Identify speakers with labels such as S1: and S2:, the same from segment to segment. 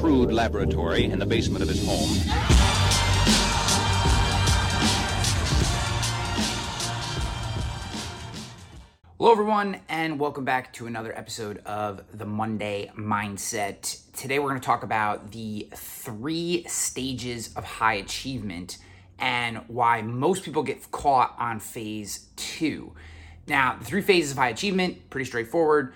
S1: crude laboratory in the basement of his home.
S2: Hello everyone, and welcome back to another episode of the Monday Mindset. Today we're going to talk about the 3 stages of high achievement and why most people get caught on phase 2. Now, the 3 phases of high achievement, pretty straightforward.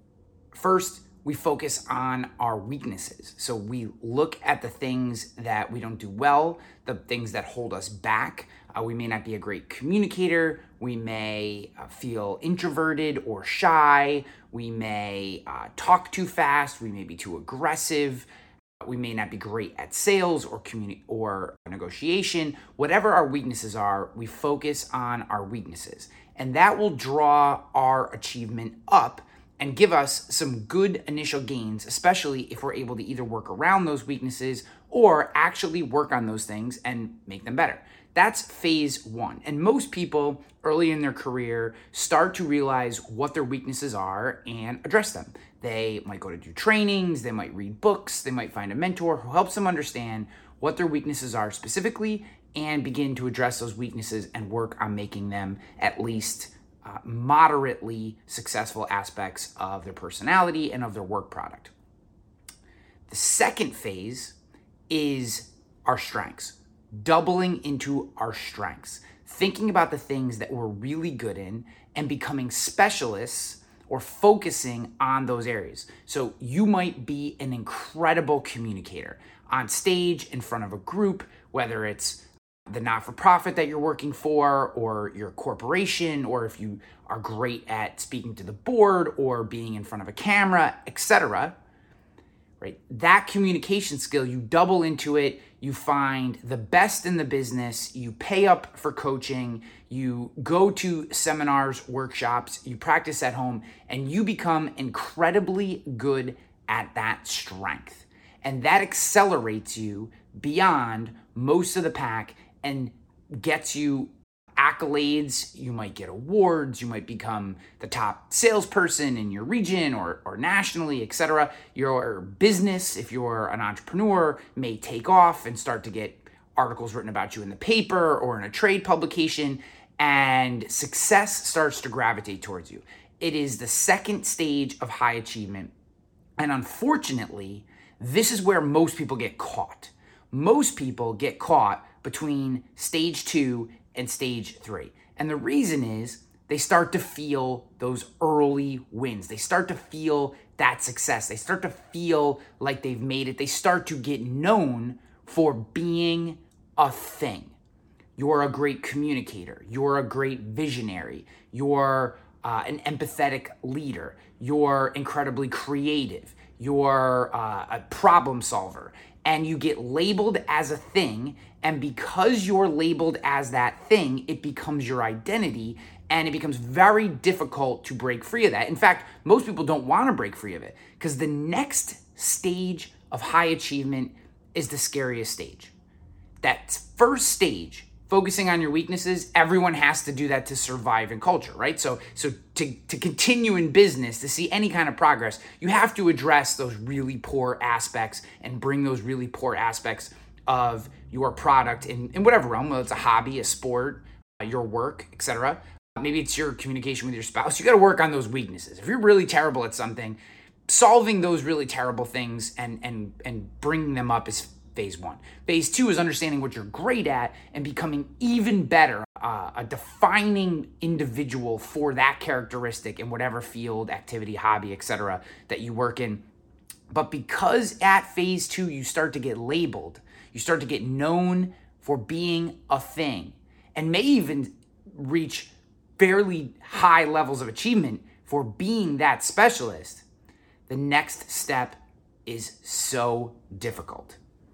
S2: First, we focus on our weaknesses. So we look at the things that we don't do well, the things that hold us back. We may not be a great communicator. We may feel introverted or shy. We may talk too fast. We may be too aggressive. We may not be great at sales or or negotiation. Whatever our weaknesses are, we focus on our weaknesses. And that will draw our achievement up and give us some good initial gains, especially if we're able to either work around those weaknesses or actually work on those things and make them better. That's phase 1. And most people early in their career start to realize what their weaknesses are and address them. They might go to do trainings, they might read books, they might find a mentor who helps them understand what their weaknesses are specifically and begin to address those weaknesses and work on making them at least moderately successful aspects of their personality and of their work product. The second phase is our strengths. Doubling into our strengths, thinking about the things that we're really good in and becoming specialists or focusing on those areas. So you might be an incredible communicator on stage in front of a group, whether it's the not-for-profit that you're working for or your corporation, or if you are great at speaking to the board or being in front of a camera, etc. Right? That communication skill, you double into it, you find the best in the business, you pay up for coaching, you go to seminars, workshops, you practice at home, and you become incredibly good at that strength. And that accelerates you beyond most of the pack and gets you accolades. You might get awards, you might become the top salesperson in your region or nationally, etc. Your business, if you're an entrepreneur, may take off and start to get articles written about you in the paper or in a trade publication, and success starts to gravitate towards you. It is the second stage of high achievement. And unfortunately, this is where most people get caught. Most people get caught between stage 2 and stage 3. And the reason is they start to feel those early wins. They start to feel that success. They start to feel like they've made it. They start to get known for being a thing. You're a great communicator. You're a great visionary. You're an empathetic leader. You're incredibly creative. You're a problem solver. And you get labeled as a thing, and because you're labeled as that thing, it becomes your identity, and it becomes very difficult to break free of that. In fact, most people don't want to break free of it because the next stage of high achievement is the scariest stage. That first stage, focusing on your weaknesses, everyone has to do that to survive in culture, right? So to continue in business, to see any kind of progress, you have to address those really poor aspects and bring those really poor aspects of your product in whatever realm, whether it's a hobby, a sport, your work, etc. Maybe it's your communication with your spouse. You got to work on those weaknesses. If you're really terrible at something, solving those really terrible things and bringing them up is phase 1. Phase 2 is understanding what you're great at and becoming even better, a defining individual for that characteristic in whatever field, activity, hobby, etc. that you work in. But because at phase 2, you start to get labeled, you start to get known for being a thing, and may even reach fairly high levels of achievement for being that specialist, the next step is so difficult.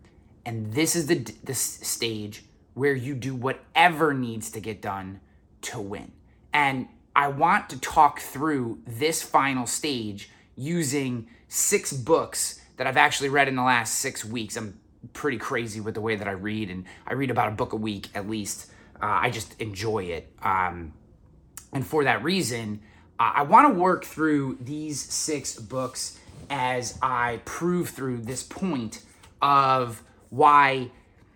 S2: And this is the stage where you do whatever needs to get done to win. And I want to talk through this final stage using 6 books that I've actually read in the last 6 weeks. I'm pretty crazy with the way that I read, and I read about a book a week at least. I just enjoy it. And for that reason, I want to work through these 6 books as I prove through this point of why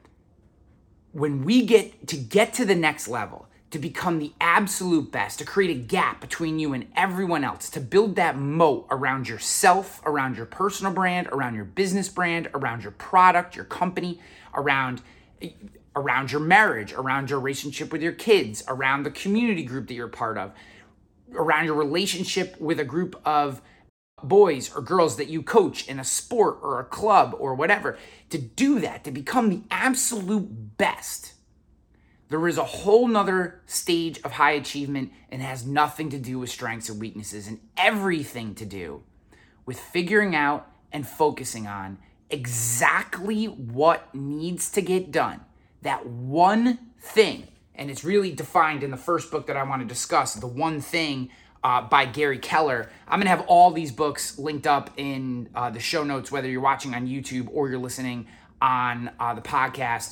S2: when we get to the next level, to become the absolute best, to create a gap between you and everyone else, to build that moat around yourself, around your personal brand, around your business brand, around your product, your company, around your marriage, around your relationship with your kids, around the community group that you're part of, around your relationship with a group of boys or girls that you coach in a sport or a club or whatever. To do that, to become the absolute best, there is a whole nother stage of high achievement, and it has nothing to do with strengths and weaknesses and everything to do with figuring out and focusing on exactly what needs to get done. That one thing, and it's really defined in the first book that I want to discuss, The One Thing by Gary Keller. I'm going to have all these books linked up in the show notes, whether you're watching on YouTube or you're listening on the podcast.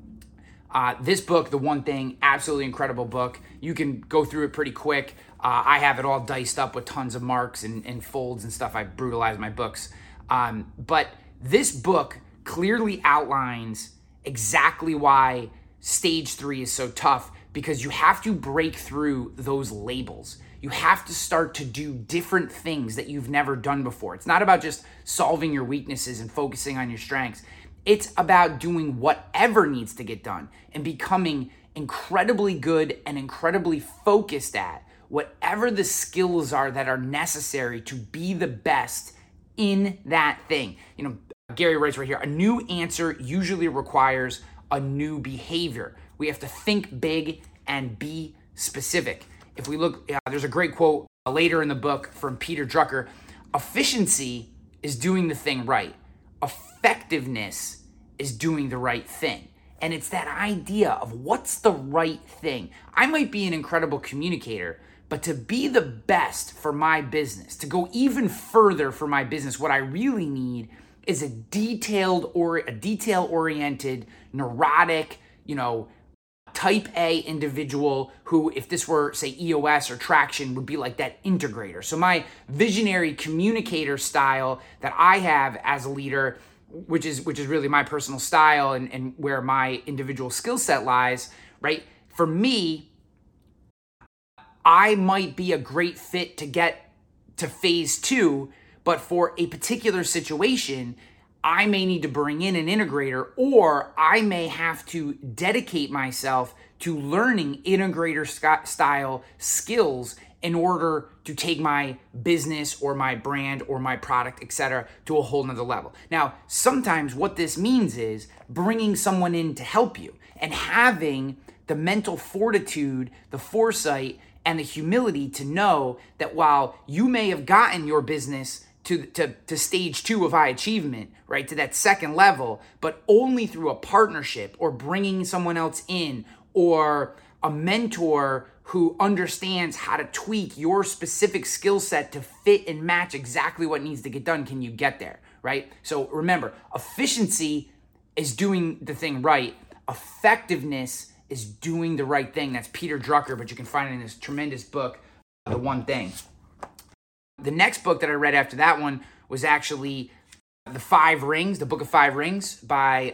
S2: This book, The One Thing, absolutely incredible book. You can go through it pretty quick. I have it all diced up with tons of marks and folds and stuff. I brutalize my books. But this book clearly outlines exactly why stage 3 is so tough, because you have to break through those labels. You have to start to do different things that you've never done before. It's not about just solving your weaknesses and focusing on your strengths. It's about doing whatever needs to get done and becoming incredibly good and incredibly focused at whatever the skills are that are necessary to be the best in that thing. You know, Gary writes right here, a new answer usually requires a new behavior. We have to think big and be specific. If we look, there's a great quote later in the book from Peter Drucker. Efficiency is doing the thing right. Effectiveness is doing the right thing. And it's that idea of what's the right thing. I might be an incredible communicator, but to be the best for my business, to go even further for my business, what I really need is a detail-oriented, neurotic, type A individual who, if this were, say, EOS or Traction, would be like that integrator. So my visionary communicator style that I have as a leader, which is really my personal style and where my individual skill set lies, right? For me, I might be a great fit to get to phase 2, but for a particular situation, I may need to bring in an integrator, or I may have to dedicate myself to learning integrator style skills in order to take my business or my brand or my product, etc., to a whole nother level. Now, sometimes what this means is bringing someone in to help you and having the mental fortitude, the foresight, and the humility to know that while you may have gotten your business to stage 2 of high achievement, right, to that second level, but only through a partnership or bringing someone else in or a mentor who understands how to tweak your specific skill set to fit and match exactly what needs to get done, can you get there, right? So remember, efficiency is doing the thing right. Effectiveness is doing the right thing. That's Peter Drucker, but you can find it in this tremendous book, The One Thing. The next book that I read after that one was actually The Book of Five Rings by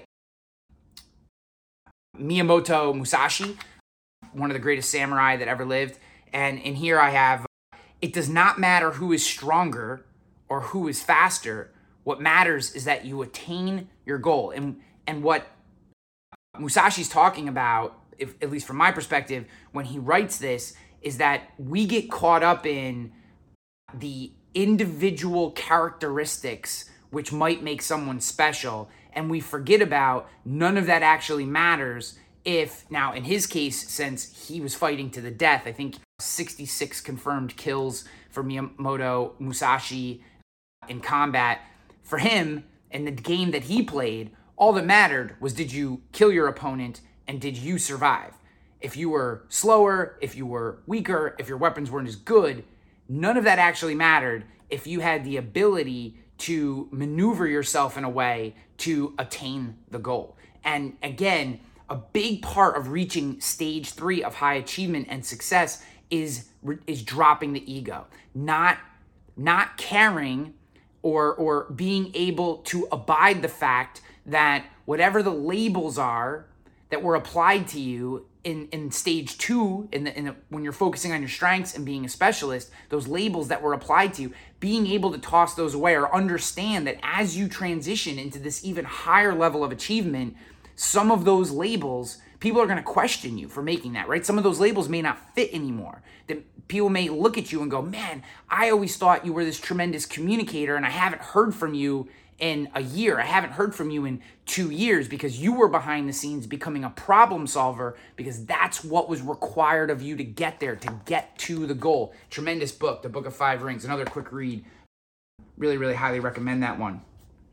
S2: Miyamoto Musashi, one of the greatest samurai that ever lived. And in here I have, it does not matter who is stronger or who is faster. What matters is that you attain your goal. And what Musashi's talking about, at least from my perspective, when he writes this, is that we get caught up in the individual characteristics which might make someone special, and we forget about none of that actually matters if, now in his case, since he was fighting to the death, I think 66 confirmed kills for Miyamoto Musashi in combat. For him, in the game that he played, all that mattered was, did you kill your opponent and did you survive? If you were slower, if you were weaker, if your weapons weren't as good, none of that actually mattered if you had the ability to maneuver yourself in a way to attain the goal. And again, a big part of reaching stage 3 of high achievement and success is dropping the ego, not caring or being able to abide the fact that whatever the labels are that were applied to you in stage 2, when you're focusing on your strengths and being a specialist, those labels that were applied to you, being able to toss those away or understand that as you transition into this even higher level of achievement, some of those labels, people are going to question you for making that, right? Some of those labels may not fit anymore. That people may look at you and go, man, I always thought you were this tremendous communicator and I haven't heard from you in a year. I haven't heard from you in 2 years because you were behind the scenes becoming a problem solver because that's what was required of you to get there, to get to the goal. Tremendous book, The Book of Five Rings, another quick read. Really, really highly recommend that one.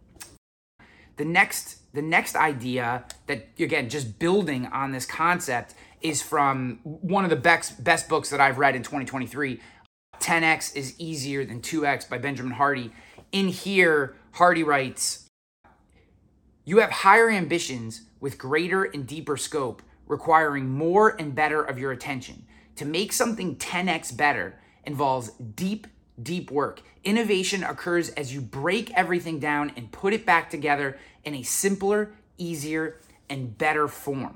S2: The next idea that, again, just building on this concept is from one of the best books that I've read in 2023, 10X is Easier Than 2X by Benjamin Hardy. In here, Hardy writes, you have higher ambitions with greater and deeper scope, requiring more and better of your attention. To make something 10X better involves deep work. Innovation occurs as you break everything down and put it back together in a simpler, easier, and better form.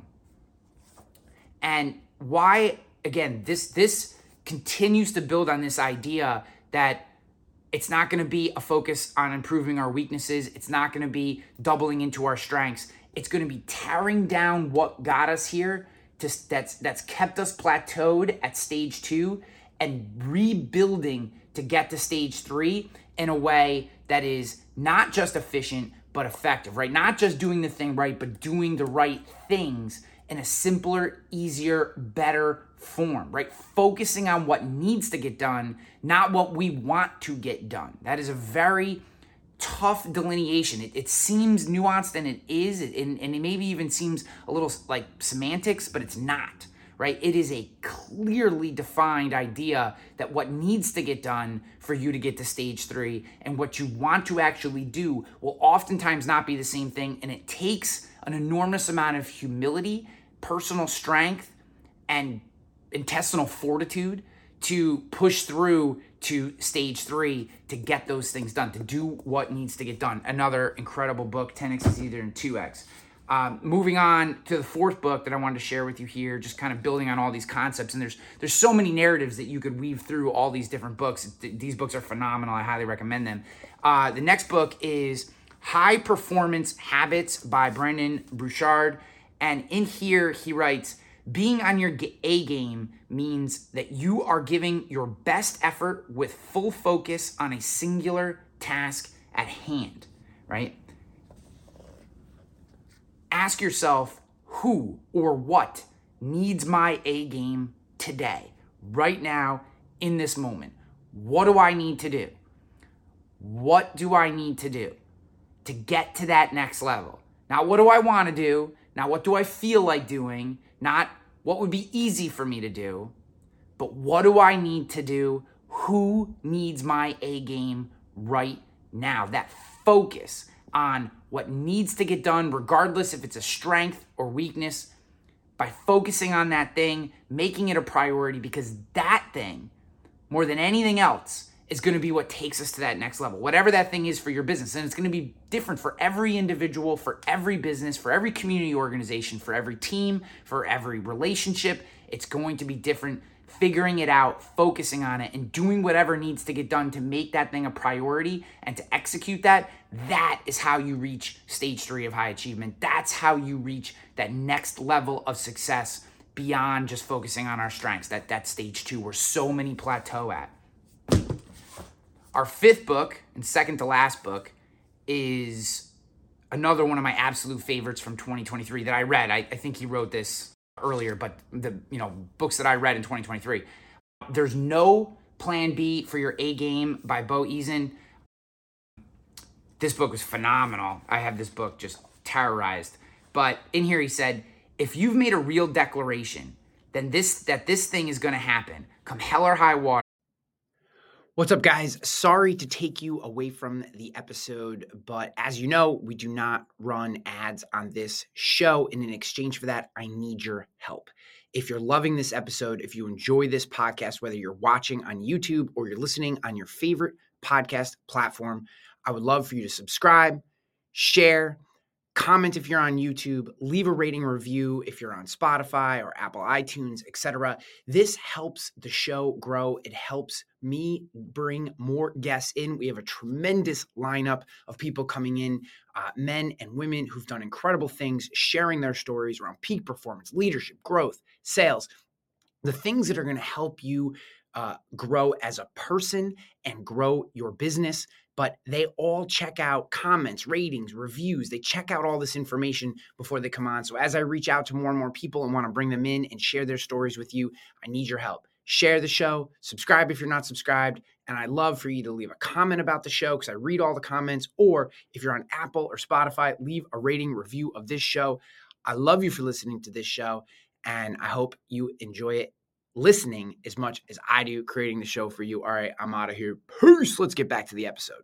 S2: And why, again, this continues to build on this idea that it's not going to be a focus on improving our weaknesses. It's not going to be doubling into our strengths. It's going to be tearing down what got us here, that's kept us plateaued at stage 2, and rebuilding to get to stage 3 in a way that is not just efficient, but effective, right? Not just doing the thing right, but doing the right things in a simpler, easier, better form, right? Focusing on what needs to get done, not what we want to get done. That is a very tough delineation. It seems nuanced, and it is, and it maybe even seems a little like semantics, but it's not, right? It is a clearly defined idea that what needs to get done for you to get to stage 3 and what you want to actually do will oftentimes not be the same thing. And it takes an enormous amount of humility, personal strength, and intestinal fortitude to push through to stage 3 to get those things done, to do what needs to get done. Another incredible book, 10X is Easier Than 2X. Moving on to the 4th book that I wanted to share with you here, just kind of building on all these concepts. And there's so many narratives that you could weave through all these different books. These books are phenomenal. I highly recommend them. The next book is High Performance Habits by Brendon Burchard. And in here, he writes, being on your A game means that you are giving your best effort with full focus on a singular task at hand, right? Ask yourself who or what needs my A game today, right now, in this moment. What do I need to do? What do I need to do to get to that next level? Not what do I want to do? Not what do I feel like doing? Not what would be easy for me to do, but what do I need to do? Who needs my A game right now? That focus on what needs to get done, regardless if it's a strength or weakness, by focusing on that thing, making it a priority, because that thing, more than anything else, is going to be what takes us to that next level. Whatever that thing is for your business. And it's going to be different for every individual, for every business, for every community organization, for every team, for every relationship. It's going to be different. Figuring it out, focusing on it, and doing whatever needs to get done to make that thing a priority and to execute that, that is how you reach stage 3 of high achievement. That's how you reach that next level of success beyond just focusing on our strengths, that stage 2 where so many plateau at. Our 5th book, and second to last book, is another one of my absolute favorites from 2023 that I read. I think he wrote this earlier, but the books that I read in 2023. There's No Plan B for Your A Game by Bo Eason. This book was phenomenal. I have this book just terrorized. But in here he said, if you've made a real declaration, then this thing is going to happen, come hell or high water. What's up, guys? Sorry to take you away from the episode, but as you know, we do not run ads on this show. And in exchange for that, I need your help. If you're loving this episode, if you enjoy this podcast, whether you're watching on YouTube or you're listening on your favorite podcast platform, I would love for you to subscribe, share, comment if you're on YouTube, leave a rating review if you're on Spotify or Apple iTunes, etc. This helps the show grow. It helps me bring more guests in. We have a tremendous lineup of people coming in, men and women who've done incredible things, sharing their stories around peak performance, leadership, growth, sales, the things that are going to help you grow as a person and grow your business. But they all check out comments, ratings, reviews. They check out all this information before they come on. So as I reach out to more and more people and want to bring them in and share their stories with you, I need your help. Share the show, subscribe if you're not subscribed, and I'd love for you to leave a comment about the show because I read all the comments, or if you're on Apple or Spotify, leave a rating review of this show. I love you for listening to this show, and I hope you enjoy it listening as much as I do creating the show for you. All right, I'm out of here. Peace. Let's get back to the episode.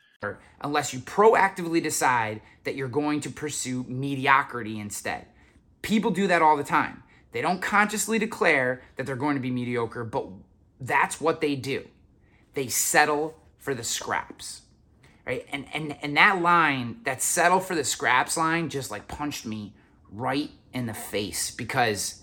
S2: Unless you proactively decide that you're going to pursue mediocrity instead. People do that all the time. They don't consciously declare that they're going to be mediocre, but that's what they do. They settle for the scraps, right? And that line, that settle for the scraps line, just like punched me right in the face because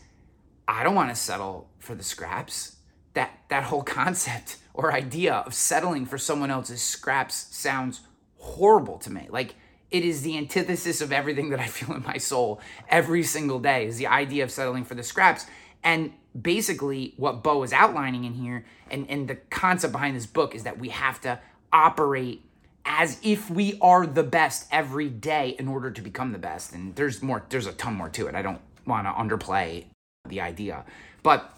S2: I don't want to settle for the scraps. That whole concept or idea of settling for someone else's scraps sounds horrible to me. Like, it is the antithesis of everything that I feel in my soul every single day, is the idea of settling for the scraps. And basically what Bo is outlining in here and the concept behind this book is that we have to operate as if we are the best every day in order to become the best. And there's a ton more to it. I don't want to underplay the idea. But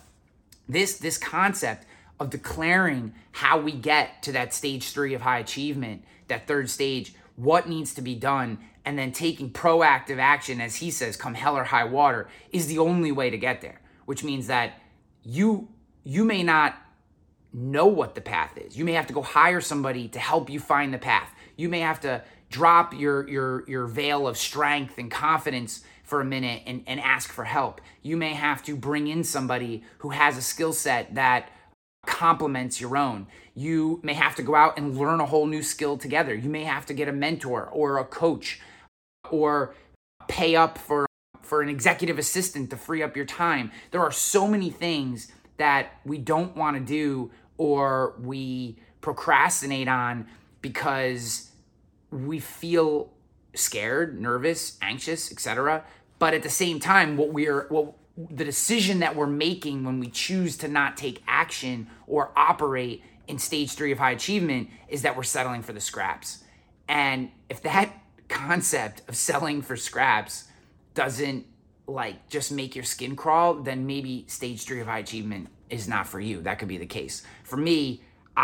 S2: this concept of declaring how we get to that stage 3 of high achievement, that third stage, what needs to be done, and then taking proactive action, as he says, come hell or high water, is the only way to get there. Which means that you may not know what the path is. You may have to go hire somebody to help you find the path. You may have to drop your veil of strength and confidence for a minute and ask for help. You may have to bring in somebody who has a skill set that complements your own. You may have to go out and learn a whole new skill together. You may have to get a mentor or a coach or pay up for an executive assistant to free up your time. There are so many things that we don't want to do or we procrastinate on because we feel scared, nervous, anxious, etc. But at the same time, the decision that we're making when we choose to not take action or operate in stage 3 of high achievement is that we're settling for the scraps. And if that concept of settling for scraps doesn't just make your skin crawl, then maybe stage 3 of high achievement is not for you. That could be the case. For me,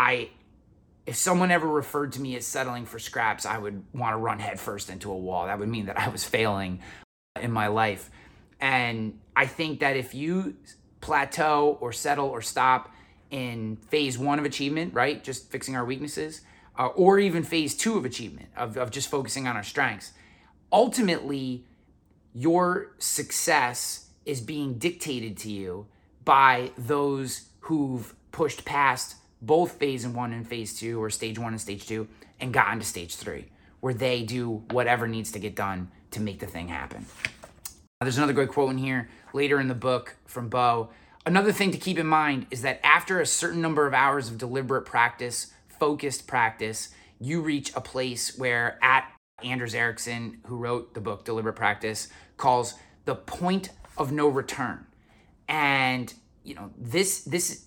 S2: if someone ever referred to me as settling for scraps, I would want to run headfirst into a wall. That would mean that I was failing in my life. And I think that if you plateau or settle or stop in phase 1 of achievement, right, just fixing our weaknesses, or even phase 2 of achievement, of just focusing on our strengths, ultimately your success is being dictated to you by those who've pushed past both phase 1 and phase 2, or stage 1 and stage 2, and gotten to stage 3, where they do whatever needs to get done to make the thing happen. There's another great quote in here later in the book from Bo. Another thing to keep in mind is that after a certain number of hours of deliberate practice, focused practice, you reach a place where Anders Ericsson, who wrote the book Deliberate Practice, calls the point of no return. And this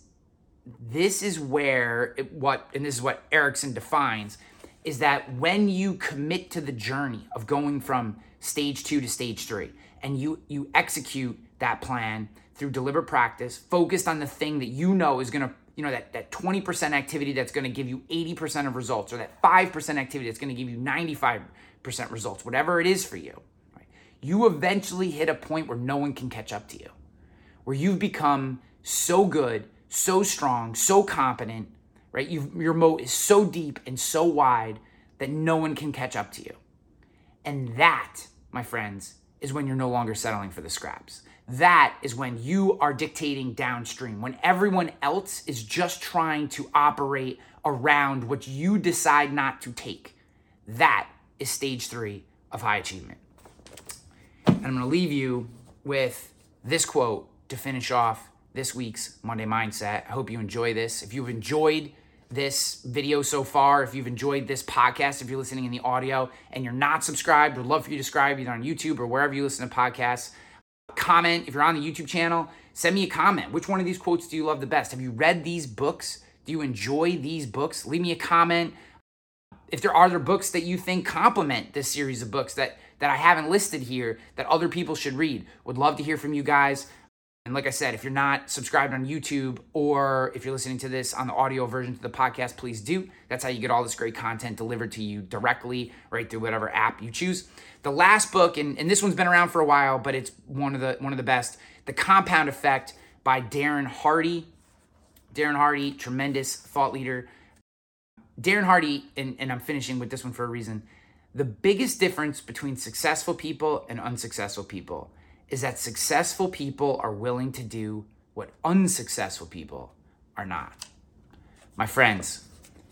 S2: is where this is what Ericsson defines, is that when you commit to the journey of going from stage 2 to stage 3, and you execute that plan through deliberate practice, focused on the thing that is going to, that 20% activity that's going to give you 80% of results, or that 5% activity that's going to give you 95% results, whatever it is for you, right? You eventually hit a point where no one can catch up to you, where you've become so good, so strong, so competent, right? Your moat is so deep and so wide that no one can catch up to you. And that, my friends, is when you're no longer settling for the scraps. That is when you are dictating downstream, when everyone else is just trying to operate around what you decide not to take. That is stage 3 of high achievement. And I'm going to leave you with this quote to finish off this week's Monday Mindset. I hope you enjoy this. If you've enjoyed this video so far, if you've enjoyed this podcast, if you're listening in the audio and you're not subscribed, would love for you to subscribe either on YouTube or wherever you listen to podcasts. Comment. If you're on the YouTube channel, send me a comment. Which one of these quotes do you love the best? Have you read these books? Do you enjoy these books? Leave me a comment. If there are other books that you think complement this series of books that I haven't listed here that other people should read, would love to hear from you guys. And like I said, if you're not subscribed on YouTube or if you're listening to this on the audio version of the podcast, please do. That's how you get all this great content delivered to you directly right through whatever app you choose. The last book, and this one's been around for a while, but it's one of the best, The Compound Effect by Darren Hardy. Darren Hardy, tremendous thought leader. Darren Hardy, and I'm finishing with this one for a reason, the biggest difference between successful people and unsuccessful people is that successful people are willing to do what unsuccessful people are not. My friends,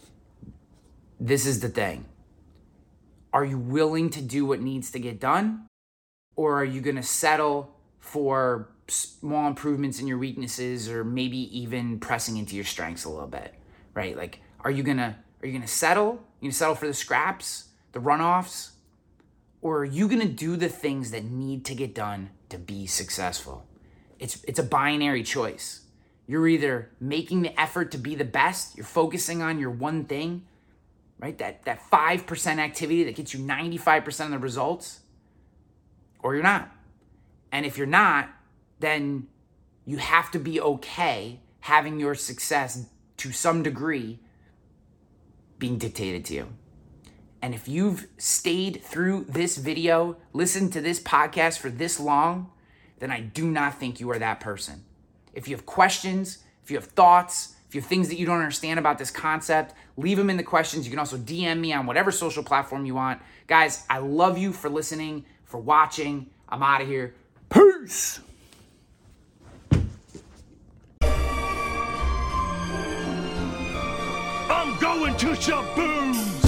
S2: this is the thing. Are you willing to do what needs to get done? Or are you going to settle for small improvements in your weaknesses or maybe even pressing into your strengths a little bit, right? Like, are you going to settle? Are you going to settle for the scraps, the runoffs? Or are you going to do the things that need to get done to be successful? It's a binary choice. You're either making the effort to be the best, you're focusing on your one thing, right? That 5% activity that gets you 95% of the results, or you're not. And if you're not, then you have to be okay having your success to some degree being dictated to you. And if you've stayed through this video, listened to this podcast for this long, then I do not think you are that person. If you have questions, if you have thoughts, if you have things that you don't understand about this concept, leave them in the questions. You can also DM me on whatever social platform you want. Guys, I love you for listening, for watching. I'm out of here. Peace!
S3: I'm going to Shaboom!